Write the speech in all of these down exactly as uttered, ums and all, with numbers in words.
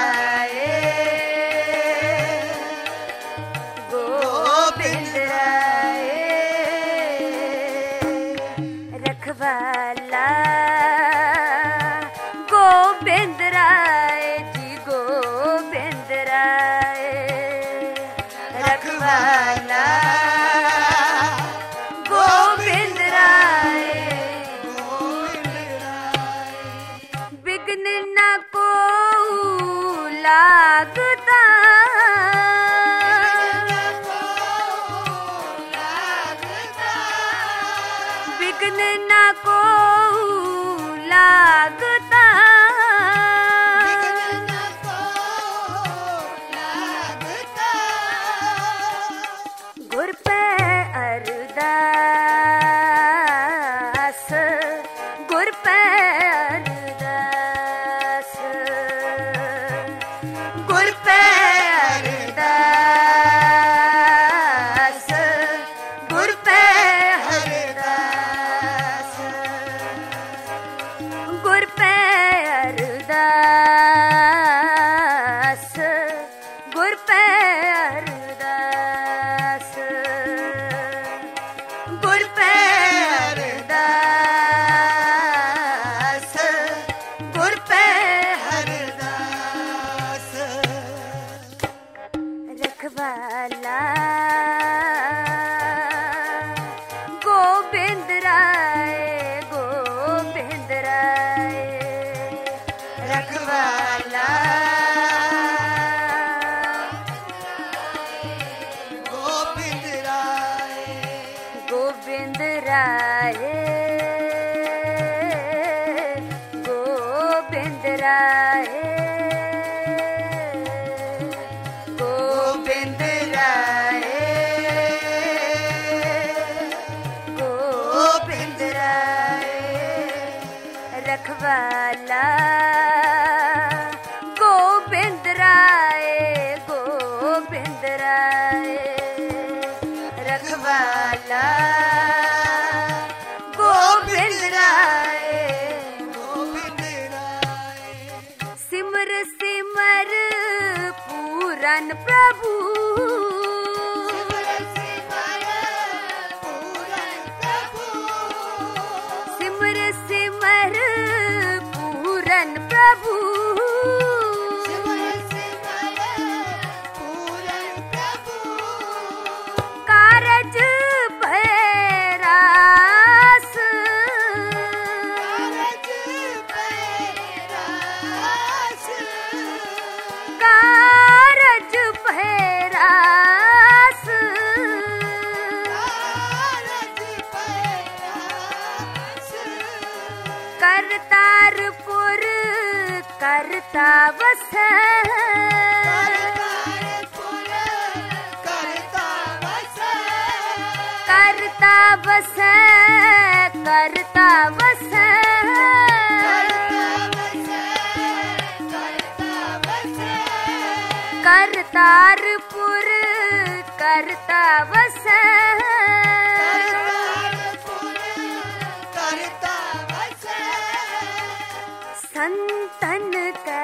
राय गोविंद राय रखवाला गोविंद राय जी गोविंद राय रखवाला गोविंद राय विघ्न न को लागता विघ्न न को लागता गुर पे अरदास गुर पे अरदास गुर पे अरदास गुर पे अरदास गुर पे अरदास गुर पे अरदास गुर पे अरदास गुर पे अरदास रखवाला गोविंद राय गोविंद राय रखवाला गोविंद राय गोविंद राय गोविंद राय गोविंद राय गोविंद राय रखवाला गोविंद राय गोविंद राय रखवाला गोविंद राय गोविंद राय सिमर सिमर पूरन प्रभु सिमर सिमर पूरन प्रभु कारज भैरास कारज भैरास करतारपुर करता बस करता बस करता बस करतारपुर करता बस संतन के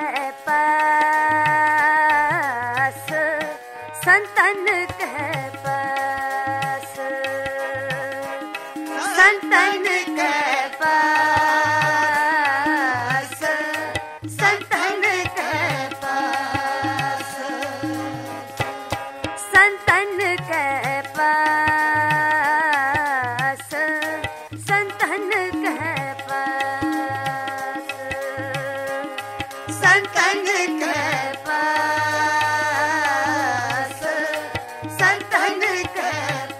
पास संतन के पास संतन के पास संतन के पास संतन के पास संतन के पास संतन के पास संतन के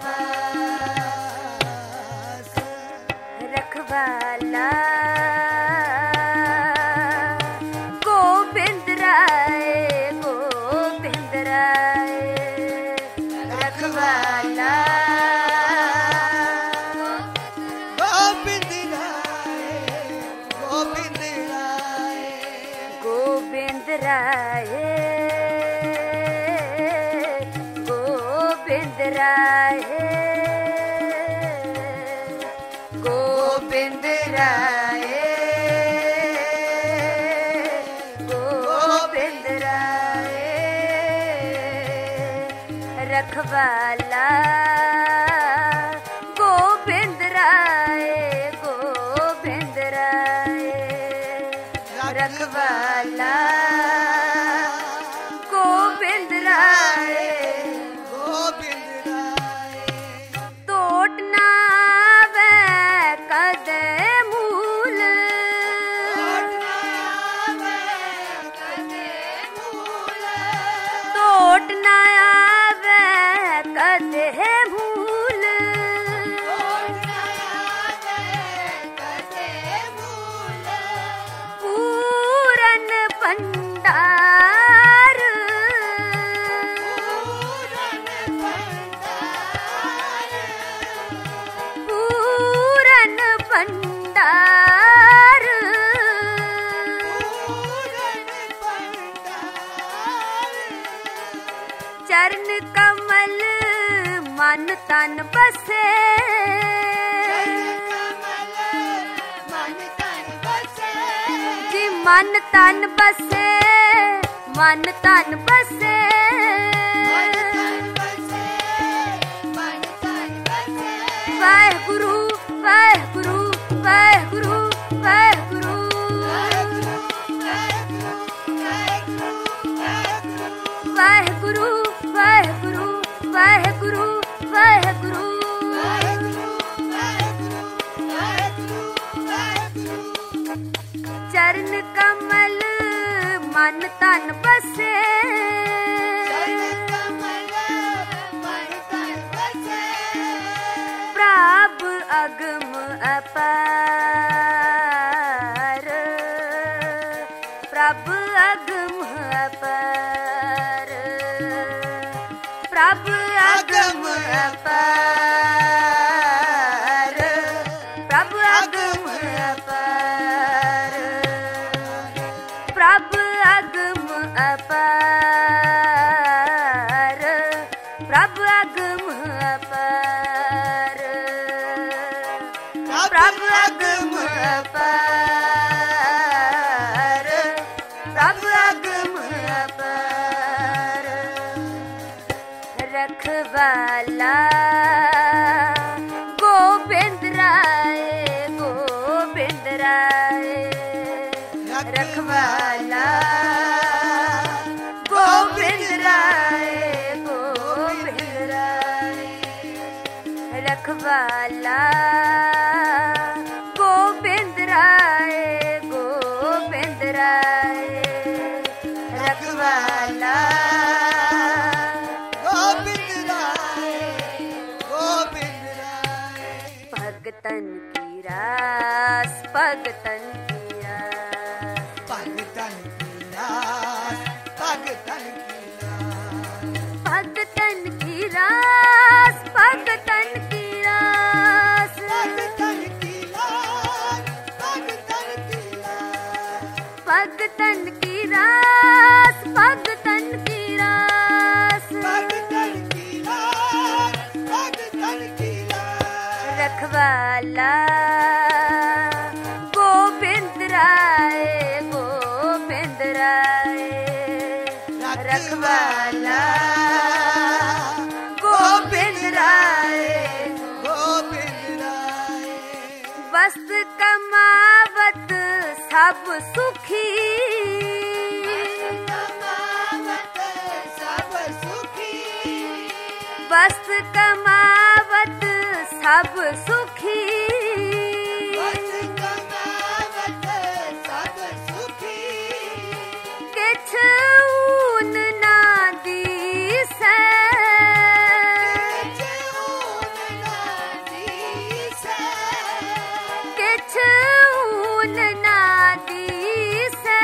पास रखवाला गोविंद राय गोविंद राय रखवाला गोविंद राय गोविंद राय गोविंद राय गोविंद राय गोविंद राय गोविंद राय रखवाला गोविंद राय गोविंद राय रखवाला गोविंद राय गोविंद राय टोट ना आवे कदे मूल टोट ना आवे कदे मूल पूरन भंडार पूरन भंडार चरण कमल मन तन बसे जी मन तन बसे मन तन बसे वाहेगुरु वाहेगुरु वाहेगुरु वाहेगुरु वाहेगुरु वाहेगुरु वाहेगुरु वाहेगुरु चरण कमल मन तन बसे प्रभ अगम अपार प्रभ अगम अपार प्रभ अगम अपार प्रभ अगम अपार प्रभ अगम अपार प्रभ अगम अपार प्रभ अगम अपार प्रभ अगम अपार रखवाला गोविंद राय गोविंद राय रखवाला गोविंद राय गोविंद राय रखवाला गोविंद राय गोविंद राय रखवाला गोविंद राय गोविंद राय भगतन की रास भगतन की रास भगतन की रास भगतन की रास भगतन की रास भगतन की रास भगतन की रास भगतन की रास भगतन की रास भगतन की रास भगतन की रास भगतन की रास रखवाला गोविंद राय गोविंद राय रखवाला गोविंद राय गोविंद राय वस्त कमावत सब सुखी सब सुखी वस्त कमावत सब सुखी सब सुखी किछ ऊन ना दीसै किछ ऊन ना दीसै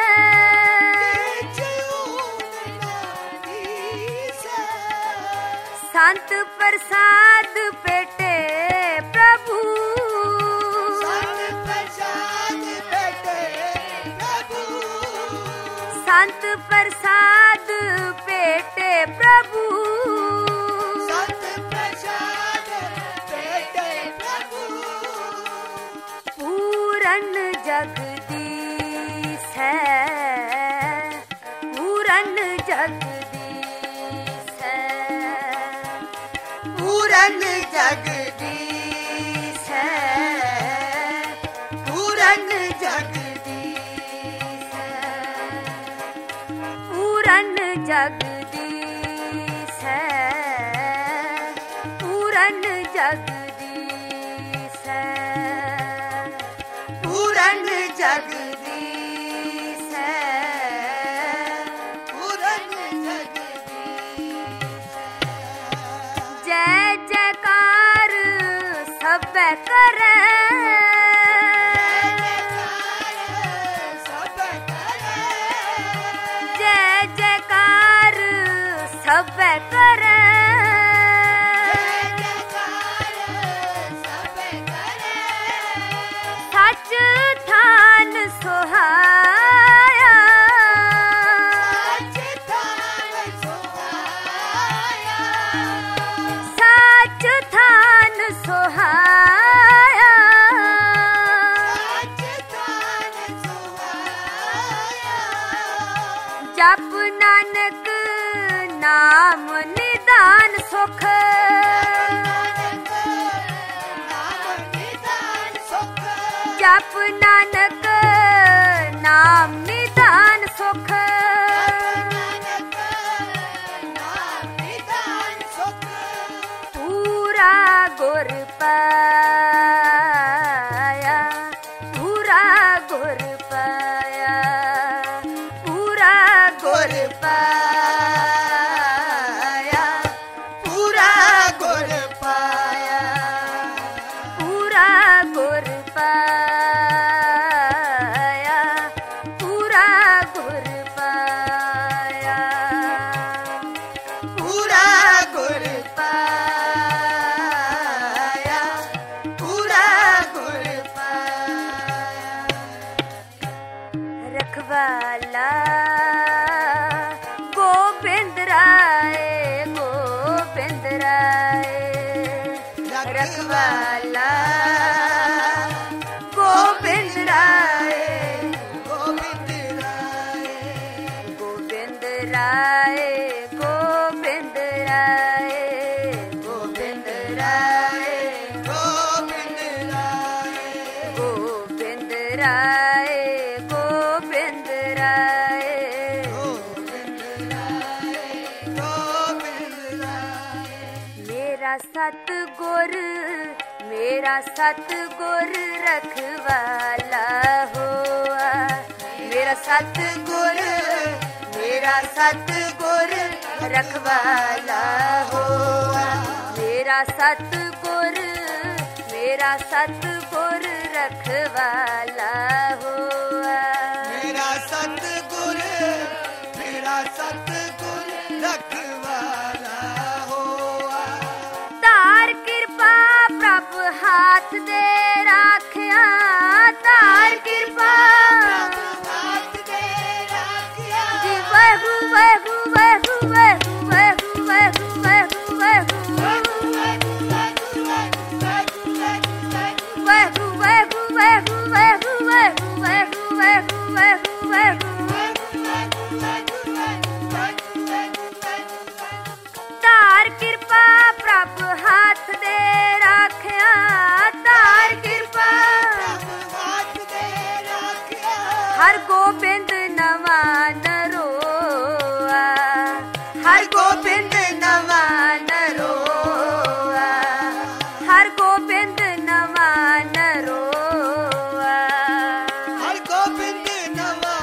संत प्रसाद पेटे प्रभु संत प्रसाद पेटे प्रभु पूरन जगदीश है पूरन जगदीश है पूरन जगदीश है, पूरन जगदीश है, पूरन जगदीश है, पूरन जगदीश है, पूरन जगदीश है, पूरन जगदीश है। जय जयकार सब करे, सब करे, जय जयकार सब करे, जय जयकार सब करे, सच थान सोहाया, सच थान सोहाया, सच थान सोहाया, सच थान सोहाया। जप नानक नाम निदान सुख, नाम निदान सुख, जप नानक नाम निदान सुख, नानक नाम निदान सुख। पूरा गुर पाया, पूरा गुर पाया, पूरा गुर पाया, पूरा गुर पाया, पूरा गुर पाया, पूरा गुर पाया, पूरा गुर पाया, पूरा गुर पाया। रखवाला गोविंद राय, गोविंद राय, रखवाला गोविंद राय, गोविंद राय, गोविंद राय, गोविंद राय, गोविंद राय, गोविंद राय, गोविंद राय, गोविंद राय, गोविंद राय, गोविंद राय। मेरा सतगुर, मेरा सतगुर रखवाला हुआ, मेरा सतगुर, मेरा सतगुर रखवाला हुआ, मेरा सतगुर, मेरा सतगुर रखवाला हुआ। मेरा सतगुर, मेरा सतगुर रखवाला होआ। तार कृपा प्रभ हाथ दे राखिया, तार कृपा हाथ दे राखिया, जी वहु वहु वहु वहु वहु वहु वहु वहु वहु वहु वहु वहु वहु वहु वहु वहु तार कृपा प्रभ हाथ दे राखिया, तार कृपा हाथ दे राखिया, हर गोबिंद नवा नरोआ, हर गोबिंद नवा नरोआ, हर गोबिंद नवा नरोआ, हर गोविंद नवा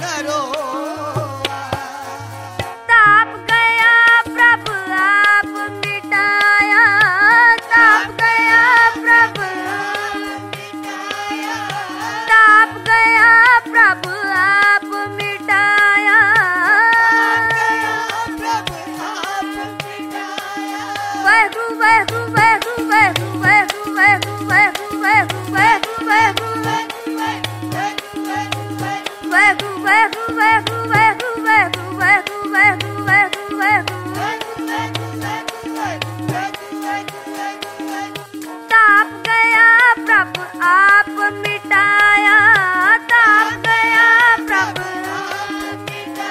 नरोआ। ताप गया प्रभ आप मिटाया, ताप गया प्रभ, मिटाया, ताप गया प्रभ आप मिटाया, प्रभु आप मिटाया, वहु वहु वहु वहु वहु वहु वहु वहु वहु वहु वहु वहु वहु वहु वहु वहु वहु वहु वहु ताप गया प्रभु आप मिटाया, ताप गया प्रभु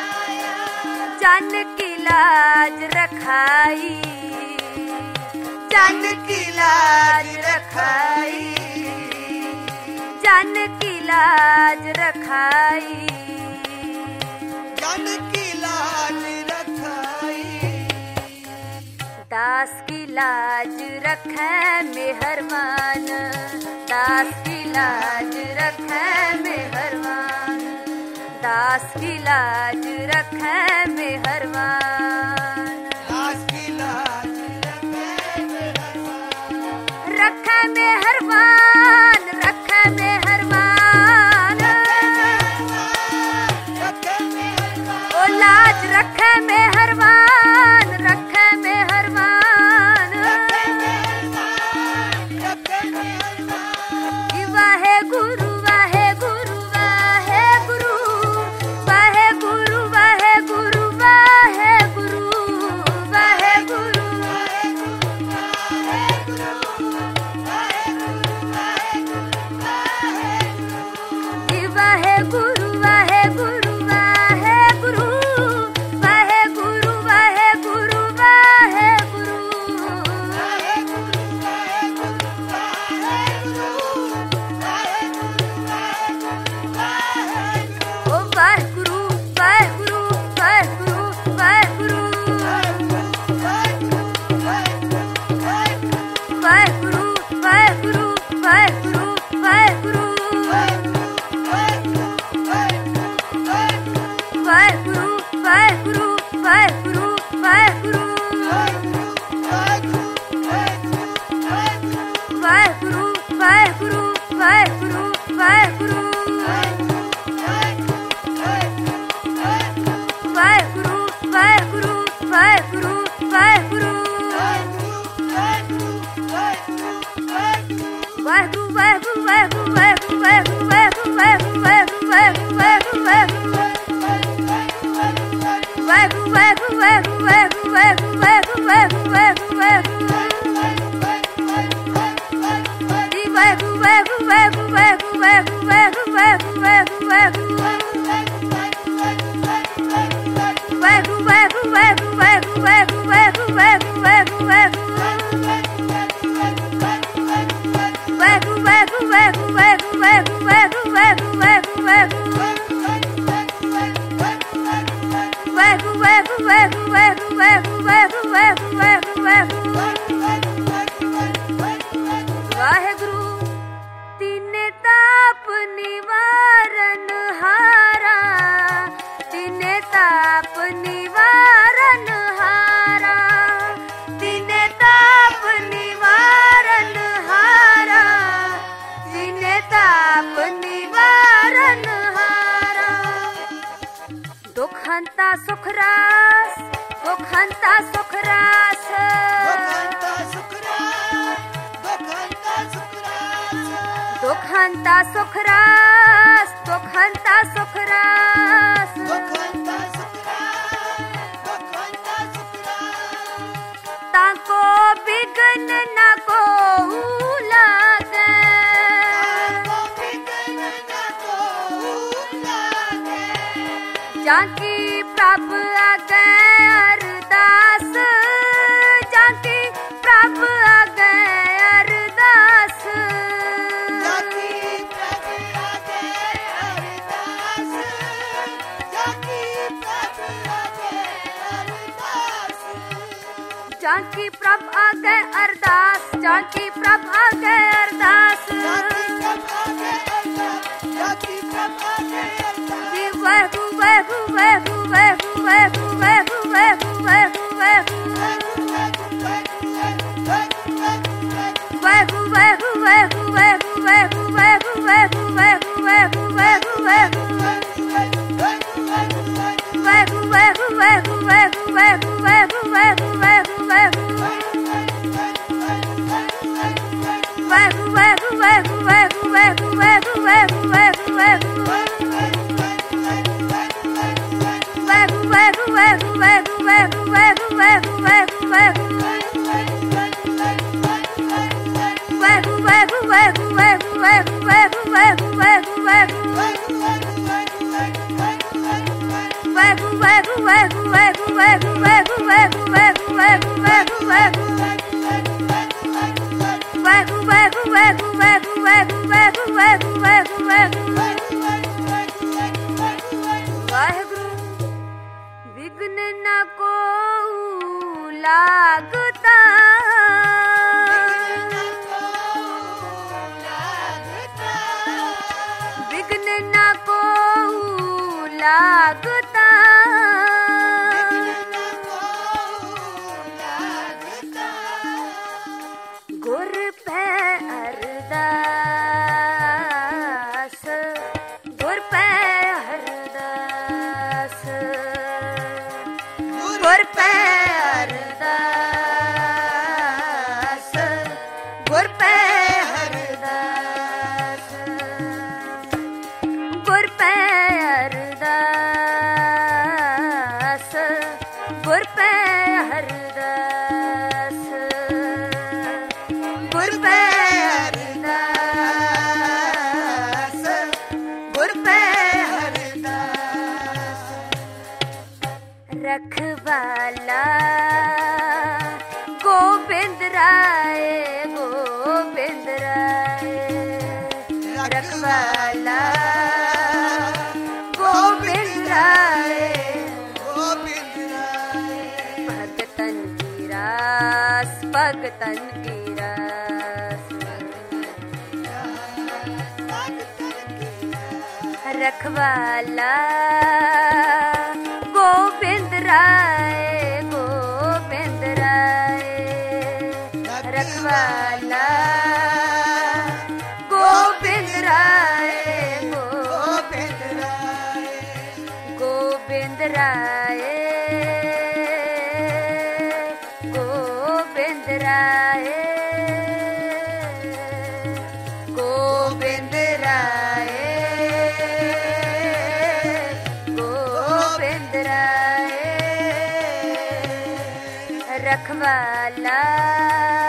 जन की लाज रखाई, जान की लाज रखाई, जान की लाज रखाई, जान की लाज रखाई। दास की लाज रखे मेहरबान, दास की लाज रखे मेहरबान, दास की लाज रखे मेहरबान, दास की लाज रखे मेहरबान, रखे मेहरबान, रखे मेहरबान, रखे मेहरबान, ओ लाज रखे मेहरबान, रखे मेहरबान, रखे मेहरबान। वाहे गुरु वाहे गुरु वाहे गुरु, वाहे गुरु वाहे गुरु वाहे गुरु, वाहे गुरु वाहे गुरु वाहे गुरु वाहे गुरु, वाहे गुरु वाहे गुरु वाहे गुरु, ओ वाहेगुरु वाहेगुरु वाहेगुरु वाहेगुरु, वाहेगुरु वाहेगुरु वाहेगुरु वाहेगुरु, वाहेगुरु वाहेगुरु वाहेगुरु वाहेगुरु, वाहेगुरु वाहेगुरु वाहेगुरु वाहेगुरु, वाहेगुरु वाहेगुरु वाहेगुरु वाहेगुरु, वाहेगुरु वाहेगुरु वाहेगुरु वाहेगुरु वाहेगुरु वाहेगुरु वाहेगुरु वाहेगुरु वाहेगुरु वाहेगुरु वाहेगुरु वाहेगुरु वाहेगुरु वाहेगुरु वाहेगुरु वाहेगुरु वाहेगुरु, जी वाहेगुरु वाहेगुरु वाहेगुरु वाहेगुरु वाहेगुरु वाहेगुरु वाहेगुरु वाहेगुरु वाहेगुरु, वाहेगुरु वाहेगुरु वाहेगुरु वाहेगुरु वाहेगुरु वाहेगुरु वाहेगुरु वाहेगुरु वाहेगुरु, वाहेगुरु वाहेगुरु वाहेगुरु वाहेगुरु वाहेगुरु वाहेगुरु वाहेगुरु वाहेगुरु वाहेगुरु, वाहेगुरु वाहेगुरु वाहेगुरु वाहेगुरु वाहेगुरु वाहेगुरु वाहेगुरु वाहेगुरु वाहेगुरु, वाहेगुरु तिने ताप निवारण हारा, तिने ताप निवारण हारा, तिने ताप निवारण हारा, तिने ताप निवारण हारा, दुखंता सुखरास, दुखंता सुखरास, दुखंता सुखरास, दुखंता सुखरास, दुखंता सुखरास, दुखंता सुखरास, दुखंता सुखरास, दुखंता सुखरास। ताको बिघन न को लागे, ताको बिघन न को लागे, जाकी प्रभ आगे अरदास, जाकी प्रभ आगे अरदास, जाकी प्रभ आगे अरदास, जाकी प्रभ आगे अरदास, जाकी प्रभ आगे अरदास, जाकी प्रभ आगे अरदास, जाकी प्रभ आगे अरदास, जाकी प्रभ आगे अरदास। जी वाहेगुरु वाहेगुरु वाहेगुरु वाहेगुरु वाहेगुरु वाहेगुरु वाहेगुरु वाहेगुरु वाहेगुरु, वाहेगुरु वाहेगुरु वाहेगुरु वाहेगुरु वाहेगुरु वाहेगुरु वाहेगुरु वाहेगुरु वाहेगुरु वाहेगुरु वाहेगुरु, वाहेगुरु वाहेगुरु वाहेगुरु वाहेगुरु वाहेगुरु वाहेगुरु वाहेगुरु वाहेगुरु वाहेगुरु, वाहेगुरु वाहेगुरु वाहेगुरु वाहेगुरु वाहेगुरु वाहेगुरु वाहेगुरु वाहेगुरु वाहेगुरु, वाहेगुरु वाहेगुरु वाहेगुरु वाहेगुरु वाहेगुरु वाहेगुरु वाहेगुरु वाहेगुरु वाहेगुरु, वाहेगुरु वाहेगुरु वाहेगुरु वाहेगुरु वाहेगुरु वाहेगुरु वाहेगुरु वाहेगुरु वाहेगुरु, वाहेगुरु वाहेगुरु वाहेगुरु वाहेगुरु वाहेगुरु वाहेगुरु वाहेगुरु वाहेगुरु वाहेगुरु वाहेगुरु वाहेगुरु, वाहेगुरु वाहेगुरु वाहेगुरु वाहेगुरु वाहेगुरु वाहेगुरु वाहेगुरु विघ्न न को लागता विघ्न न को लागता गुर पे अरदास गुर पे अरदास गुर पे अरदास गुर पे अरदास गुर पे अरदास गुर पे अरदास गुर पे अरदास गुर पे अरदास रखवाला गोविंद राय गोविंद राय रखवाला गोविंद राय गोविंद राय भगतन की रास भगतन की रास रखवाला गोविंद राय गोविंद राय रखवाला गोविंद राय गोविंद राय गोविंद राय गोविंद राय गोविंद राय गोविंद राय रखवाला